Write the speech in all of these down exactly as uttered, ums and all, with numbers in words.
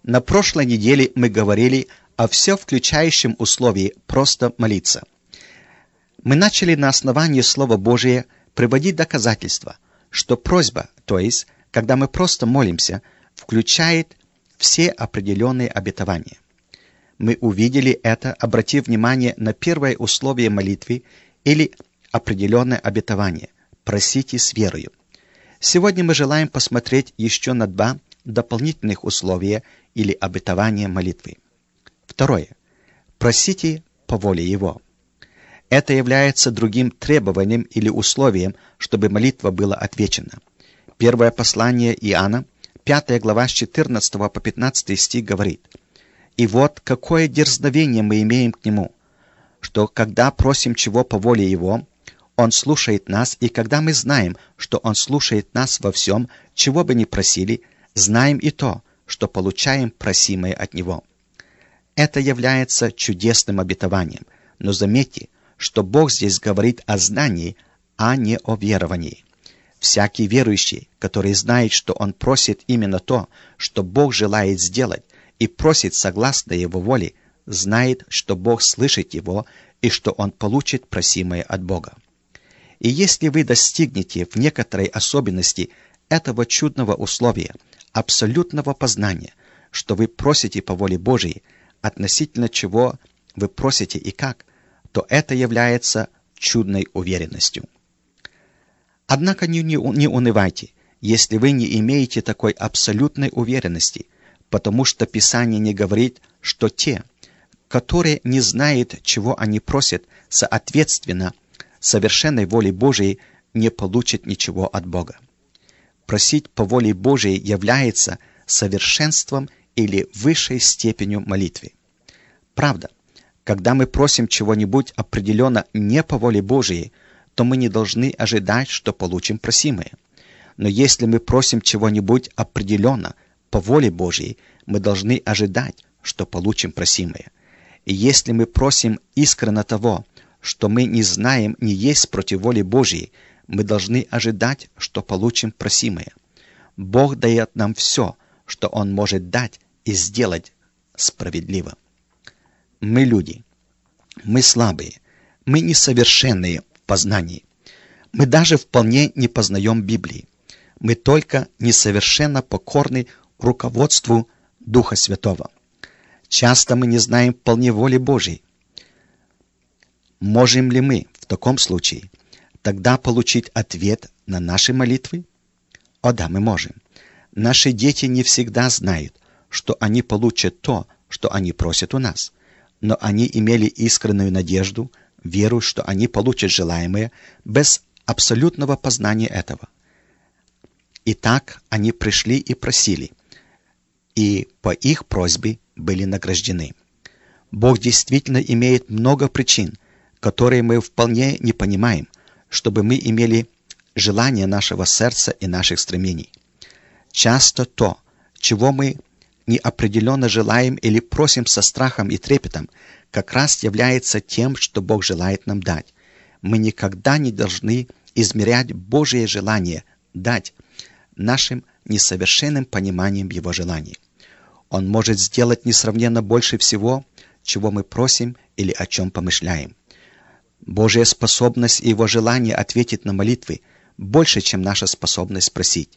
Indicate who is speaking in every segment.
Speaker 1: На прошлой неделе мы говорили о все включающем условии «просто молиться». Мы начали на основании Слова Божия приводить доказательства, что просьба, то есть, когда мы просто молимся, включает все определенные обетования. Мы увидели это, обратив внимание на первое условие молитвы или определенное обетование – «просите с верою». Сегодня мы желаем посмотреть еще на два дополнительных условия или обетования молитвы. Второе. Просите по воле Его. Это является другим требованием или условием, чтобы молитва была отвечена. Первое послание Иоанна, пятая глава, с четырнадцатого по пятнадцатый стих говорит: «И вот какое дерзновение мы имеем к Нему, что когда просим чего по воле Его, Он слушает нас, и когда мы знаем, что Он слушает нас во всем, чего бы ни просили, знаем и то, что получаем просимое от Него». Это является чудесным обетованием, но заметьте, что Бог здесь говорит о знании, а не о веровании. Всякий верующий, который знает, что он просит именно то, что Бог желает сделать, и просит согласно Его воле, знает, что Бог слышит его и что он получит просимое от Бога. И если вы достигнете в некоторой особенности этого чудного условия, абсолютного познания, что вы просите по воле Божией, относительно чего вы просите и как, то это является чудной уверенностью. Однако не, не, не унывайте, если вы не имеете такой абсолютной уверенности, потому что Писание не говорит, что те, которые не знают, чего они просят, соответственно, совершенной воле Божией, не получат ничего от Бога. Просить по воле Божией является совершенством или высшей степенью молитвы. Правда, когда мы просим чего-нибудь определенно не по воле Божией, то мы не должны ожидать, что получим просимое. Но если мы просим чего-нибудь определенно по воле Божией, мы должны ожидать, что получим просимое. И если мы просим искренне того, что мы не знаем, не есть против воли Божией, мы должны ожидать, что получим просимое. Бог дает нам все, что Он может дать и сделать справедливо. Мы люди. Мы слабые. Мы несовершенные в познании. Мы даже вполне не познаем Библии. Мы только несовершенно покорны руководству Духа Святого. Часто мы не знаем вполне воли Божьей. Можем ли мы в таком случае тогда получить ответ на наши молитвы? О да, мы можем. Наши дети не всегда знают, что они получат то, что они просят у нас. Но они имели искреннюю надежду, веру, что они получат желаемое, без абсолютного познания этого. И так они пришли и просили, и по их просьбе были награждены. Бог действительно имеет много причин, которые мы вполне не понимаем, чтобы мы имели желание нашего сердца и наших стремлений. Часто то, чего мы неопределенно желаем или просим со страхом и трепетом, как раз является тем, что Бог желает нам дать. Мы никогда не должны измерять Божие желание дать нашим несовершенным пониманием Его желаний. Он может сделать несравненно больше всего, чего мы просим или о чем помышляем. Божья способность и Его желание ответить на молитвы больше, чем наша способность просить.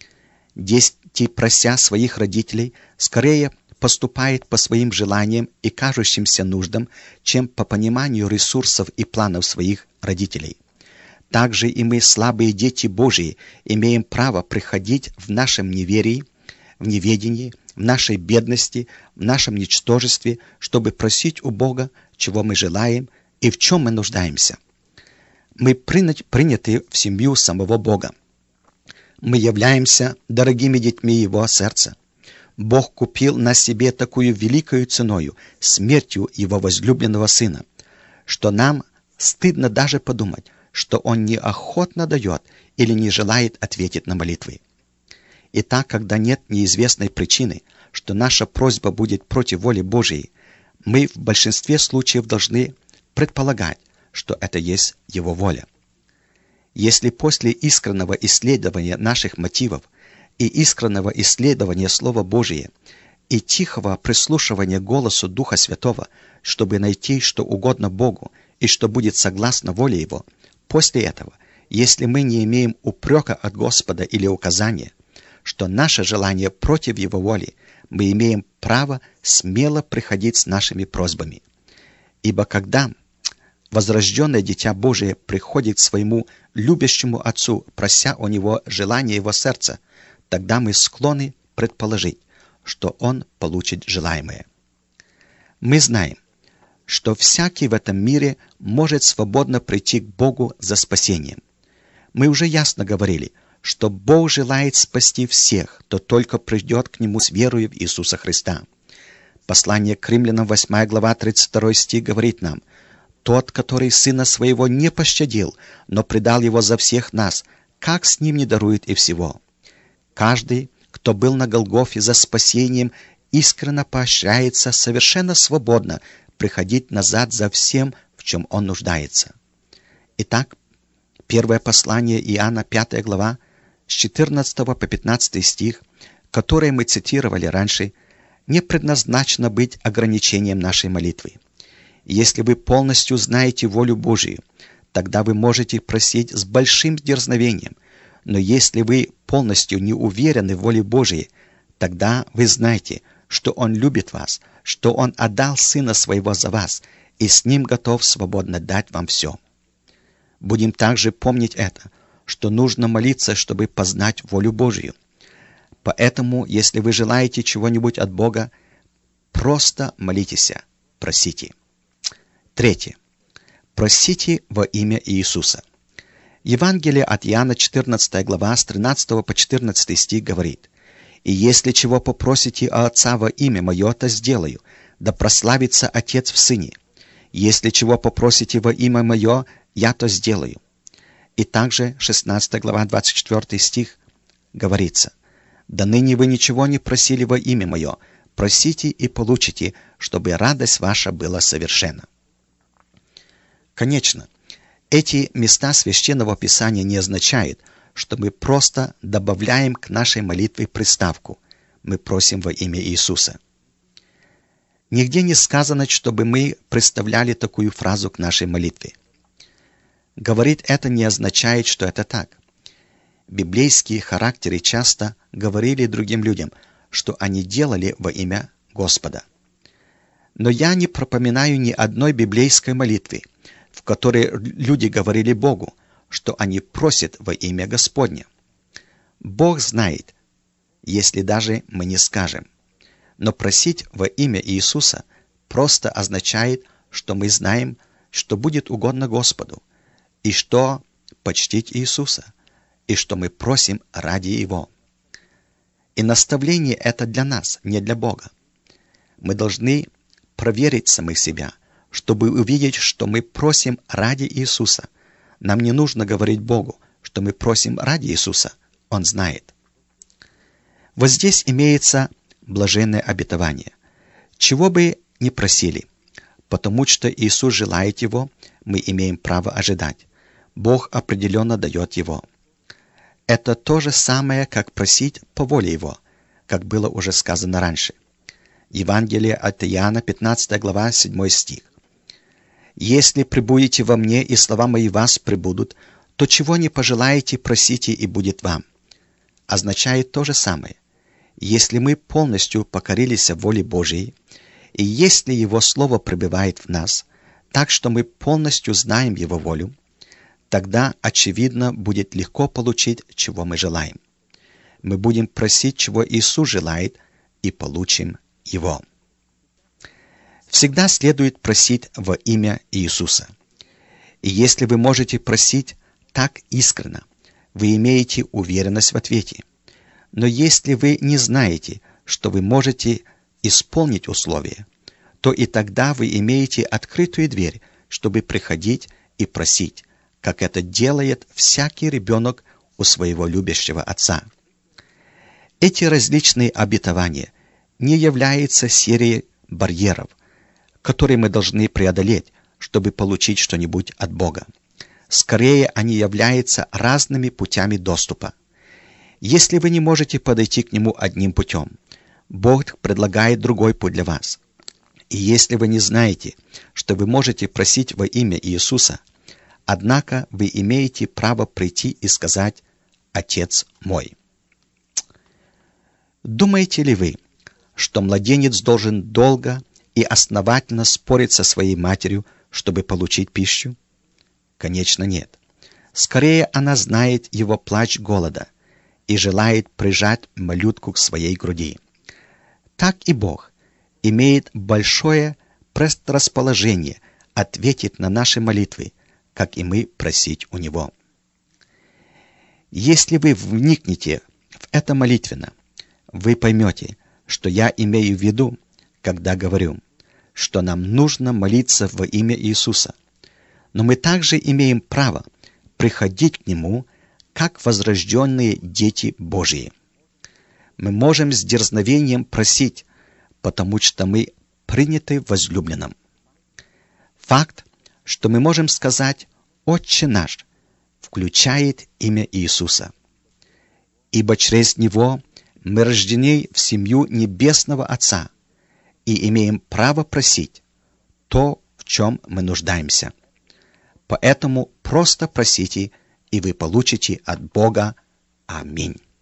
Speaker 1: Дети, прося своих родителей, скорее поступают по своим желаниям и кажущимся нуждам, чем по пониманию ресурсов и планов своих родителей. Также и мы, слабые дети Божии, имеем право приходить в нашем неверии, в неведении, в нашей бедности, в нашем ничтожестве, чтобы просить у Бога, чего мы желаем и в чем мы нуждаемся. Мы приняты в семью самого Бога. Мы являемся дорогими детьми Его сердца. Бог купил на себе такую великою ценою, смертью Его возлюбленного Сына, что нам стыдно даже подумать, что Он неохотно дает или не желает ответить на молитвы. Итак, когда нет неизвестной причины, что наша просьба будет против воли Божией, мы в большинстве случаев должны предполагать, что это есть Его воля. Если после искреннего исследования наших мотивов и искреннего исследования Слова Божия и тихого прислушивания к голосу Духа Святого, чтобы найти, что угодно Богу и что будет согласно воле Его, после этого, если мы не имеем упрека от Господа или указания, что наше желание против Его воли, мы имеем право смело приходить с нашими просьбами. Ибо когда возрожденное Дитя Божие приходит к своему любящему Отцу, прося у Него желания Его сердца, тогда мы склонны предположить, что Он получит желаемое. Мы знаем, что всякий в этом мире может свободно прийти к Богу за спасением. Мы уже ясно говорили, что Бог желает спасти всех, кто только придет к Нему с верою в Иисуса Христа. Послание к Римлянам, восьмая глава, тридцать второй стих говорит нам: «Тот, который Сына Своего не пощадил, но предал Его за всех нас, как с Ним не дарует и всего?» Каждый, кто был на Голгофе за спасением, искренне поощряется совершенно свободно приходить назад за всем, в чем он нуждается. Итак, первое послание Иоанна, пятая глава, с четырнадцатого по пятнадцатый стих, которое мы цитировали раньше, не предназначено быть ограничением нашей молитвы. Если вы полностью знаете волю Божию, тогда вы можете просить с большим дерзновением. Но если вы полностью не уверены в воле Божией, тогда вы знаете, что Он любит вас, что Он отдал Сына Своего за вас и с Ним готов свободно дать вам все. Будем также помнить это, что нужно молиться, чтобы познать волю Божию. Поэтому, если вы желаете чего-нибудь от Бога, просто молитесь, просите. Третье. Просите во имя Иисуса. Евангелие от Иоанна, четырнадцатая глава, с тринадцатого по четырнадцатый стих говорит: «И если чего попросите у Отца во имя Мое, то сделаю, да прославится Отец в Сыне. Если чего попросите во имя Мое, я то сделаю». И также шестнадцатая глава, двадцать четвёртый стих говорится: «Да ныне вы ничего не просили во имя Мое, просите и получите, чтобы радость ваша была совершенна». Конечно, эти места Священного Писания не означают, что мы просто добавляем к нашей молитве приставку «Мы просим во имя Иисуса». Нигде не сказано, чтобы мы представляли такую фразу к нашей молитве. Говорить это не означает, что это так. Библейские характеры часто говорили другим людям, что они делали во имя Господа. Но я не припоминаю ни одной библейской молитвы, в которой люди говорили Богу, что они просят во имя Господне. Бог знает, если даже мы не скажем. Но просить во имя Иисуса просто означает, что мы знаем, что будет угодно Господу, и что почтить Иисуса, и что мы просим ради Его. И наставление это для нас, не для Бога. Мы должны проверить самих себя, чтобы увидеть, что мы просим ради Иисуса. Нам не нужно говорить Богу, что мы просим ради Иисуса. Он знает. Вот здесь имеется блаженное обетование. Чего бы ни просили, потому что Иисус желает его, мы имеем право ожидать. Бог определенно дает его. Это то же самое, как просить по воле Его, как было уже сказано раньше. Евангелие от Иоанна, пятнадцатая глава, седьмой стих. «Если пребудете во мне, и слова мои в вас пребудут, то чего не пожелаете, просите, и будет вам». Означает то же самое. Если мы полностью покорились воле Божией, и если Его Слово пребывает в нас, так что мы полностью знаем Его волю, тогда, очевидно, будет легко получить, чего мы желаем. Мы будем просить, чего Иисус желает, и получим Его. Всегда следует просить во имя Иисуса. И если вы можете просить так искренно, вы имеете уверенность в ответе. Но если вы не знаете, что вы можете исполнить условия, то и тогда вы имеете открытую дверь, чтобы приходить и просить, как это делает всякий ребенок у своего любящего отца. Эти различные обетования не являются серией барьеров, которые мы должны преодолеть, чтобы получить что-нибудь от Бога. Скорее, они являются разными путями доступа. Если вы не можете подойти к Нему одним путем, Бог предлагает другой путь для вас. И если вы не знаете, что вы можете просить во имя Иисуса, однако вы имеете право прийти и сказать «Отец мой». Думаете ли вы, что младенец должен долго и основательно спорить со своей матерью, чтобы получить пищу? Конечно, нет. Скорее, она знает его плач голода и желает прижать малютку к своей груди. Так и Бог имеет большое предрасположение ответить на наши молитвы, как и мы просить у Него. Если вы вникнете в это молитвенно, вы поймете, что я имею в виду, когда говорю, что нам нужно молиться во имя Иисуса. Но мы также имеем право приходить к Нему, как возрожденные дети Божьи. Мы можем с дерзновением просить, потому что мы приняты в возлюбленном. Факт, что мы можем сказать «Отче наш», включает имя Иисуса. Ибо через Него мы рождены в семью Небесного Отца и имеем право просить то, в чем мы нуждаемся. Поэтому просто просите, и вы получите от Бога. Аминь.